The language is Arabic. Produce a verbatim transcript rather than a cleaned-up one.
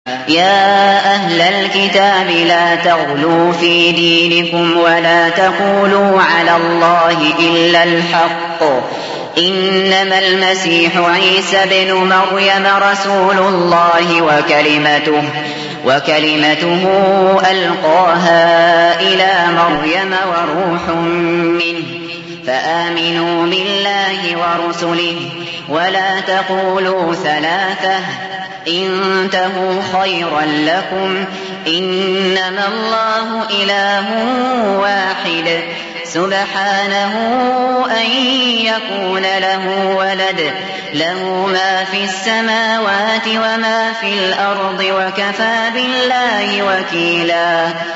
يا أهل الكتاب لا تغلوا في دينكم ولا تقولوا على الله إلا الحق إنما المسيح عيسى بن مريم رسول الله وكلمته, وكلمته ألقاها إلى مريم وروح منه فآمنوا بالله ورسله ولا تقولوا ثلاثة انتهوا خيرا لكم إنما الله إله واحد سبحانه أن يكون له ولد له ما في السماوات وما في الأرض وكفى بالله وكيلا.